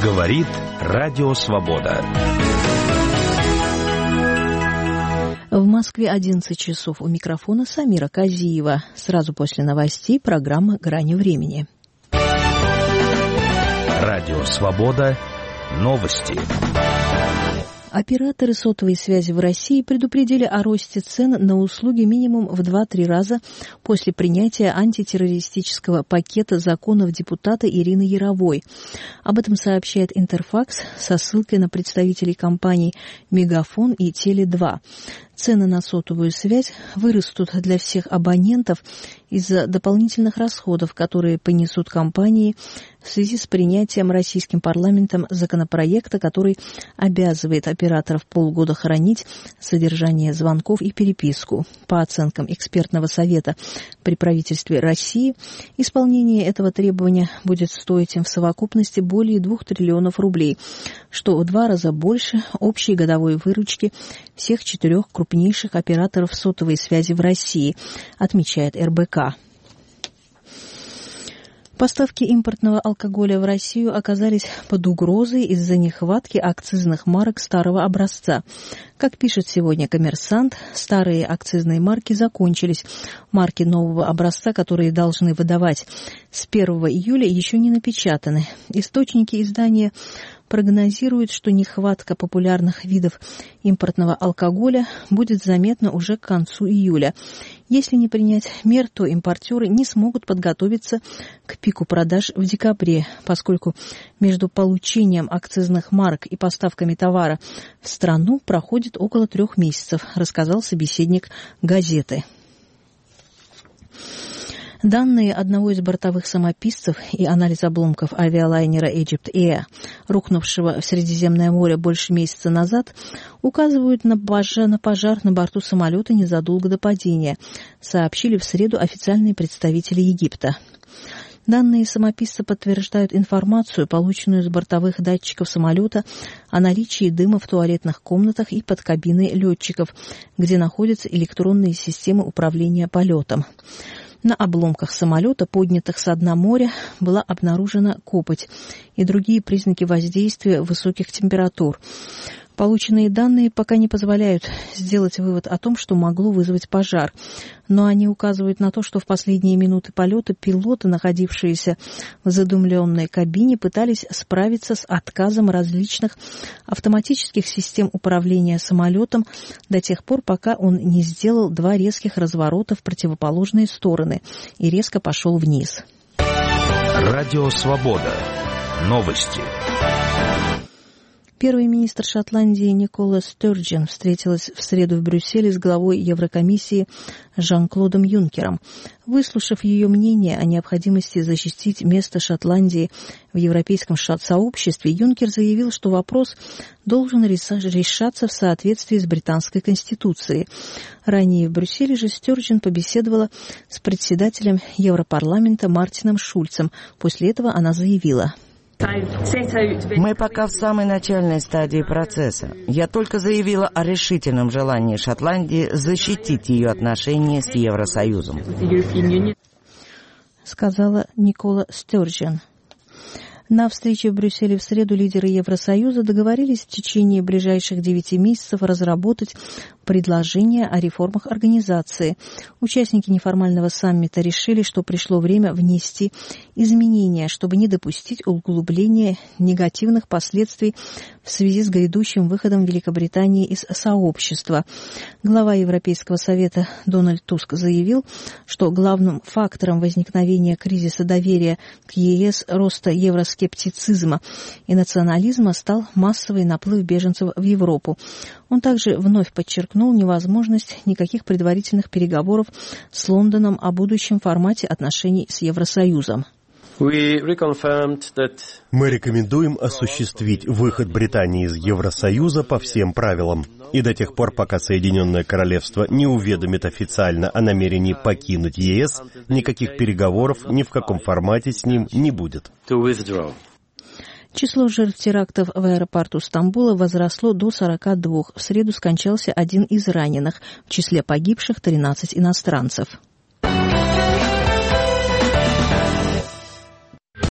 Говорит Радио Свобода. В Москве 11 часов. У микрофона Самира Казиева. Сразу после новостей программа «Грани времени». Радио Свобода. Новости. Операторы сотовой связи в России предупредили о росте цен на услуги минимум в 2-3 раза после принятия антитеррористического пакета законов депутата Ирины Яровой. Об этом сообщает Интерфакс со ссылкой на представителей компаний «Мегафон» и «Теле2». Цены на сотовую связь вырастут для всех абонентов из-за дополнительных расходов, которые понесут компании в связи с принятием российским парламентом законопроекта, который обязывает операторов полгода хранить содержание звонков и переписку. По оценкам экспертного совета при правительстве России, исполнение этого требования будет стоить им в совокупности более 2 триллионов рублей, что в 2 раза больше общей годовой выручки всех 4 крупнейших операторов сотовой связи в России, отмечает РБК. Поставки импортного алкоголя в Россию оказались под угрозой из-за нехватки акцизных марок старого образца. Как пишет сегодня «Коммерсант», старые акцизные марки закончились. Марки нового образца, которые должны выдавать с 1 июля, еще не напечатаны. Источники издания прогнозируют, что нехватка популярных видов импортного алкоголя будет заметна уже к концу июля. Если не принять мер, то импортеры не смогут подготовиться к пику продаж в декабре, поскольку между получением акцизных марок и поставками товара в страну проходит около 3 месяцев, рассказал собеседник газеты. Данные одного из бортовых самописцев и анализ обломков авиалайнера Egypt Air, рухнувшего в Средиземное море больше месяца назад, указывают на пожар на борту самолета незадолго до падения, сообщили в среду официальные представители Египта. Данные самописца подтверждают информацию, полученную с бортовых датчиков самолета о наличии дыма в туалетных комнатах и под кабиной летчиков, где находятся электронные системы управления полетом. На обломках самолета, поднятых со дна моря, была обнаружена копоть и другие признаки воздействия высоких температур. Полученные данные пока не позволяют сделать вывод о том, что могло вызвать пожар, но они указывают на то, что в последние минуты полета пилоты, находившиеся в задымленной кабине, пытались справиться с отказом различных автоматических систем управления самолетом до тех пор, пока он не сделал 2 резких разворота в противоположные стороны и резко пошел вниз. Радио Свобода. Новости. Первый министр Шотландии Никола Стёрджен встретилась в среду в Брюсселе с главой Еврокомиссии Жан-Клодом Юнкером. Выслушав ее мнение о необходимости защитить место Шотландии в европейском сообществе, Юнкер заявил, что вопрос должен решаться в соответствии с британской конституцией. Ранее в Брюсселе же Стёрджен побеседовала с председателем Европарламента Мартином Шульцем. После этого она заявила: «Мы пока в самой начальной стадии процесса. Я только заявила о решительном желании Шотландии защитить ее отношения с Евросоюзом», сказала Никола Стёрджен. На встрече в Брюсселе в среду лидеры Евросоюза договорились в течение ближайших 9 месяцев разработать предложение о реформах организации. Участники неформального саммита решили, что пришло время внести изменения, чтобы не допустить углубления негативных последствий в связи с грядущим выходом Великобритании из сообщества. Глава Европейского совета Дональд Туск заявил, что главным фактором возникновения кризиса доверия к ЕС, роста евроскептицизма и национализма стал массовый наплыв беженцев в Европу. Он также вновь подчеркнул невозможность никаких предварительных переговоров с Лондоном о будущем формате отношений с Евросоюзом. Мы рекомендуем осуществить выход Британии из Евросоюза по всем правилам. И до тех пор, пока Соединенное Королевство не уведомит официально о намерении покинуть ЕС, никаких переговоров ни в каком формате с ним не будет. Число жертв терактов в аэропорту Стамбула возросло до 42. В среду скончался один из раненых. В числе погибших 13 иностранцев.